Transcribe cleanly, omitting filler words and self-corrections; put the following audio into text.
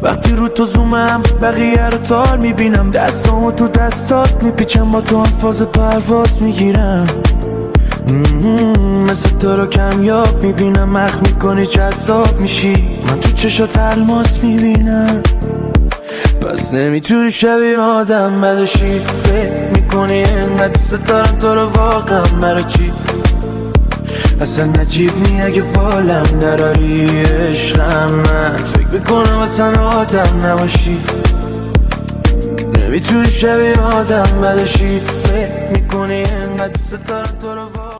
وقتی رو تو زومم بقیه رو تار میبینم، دستامو تو دستات میپیچم، با تو هم فاز پرواز میگیرم. مثل تو رو کمیاب میبینم، مخ میکنی جذاب میشی، من تو چشات الماس میبینم. پس نمیتونی شبیه آدم بدشی، فکر میکنی اینقدر دوست دارم تو رو واقعا مرا چی؟ اصلا نجیب نی اگه بالم دراری عشقم، من فکر بکنم اصلا آدم نباشی. نمیتونی شبیه آدم بدشی، فکر میکنی اینقدر دوست دارم تو رو واقعا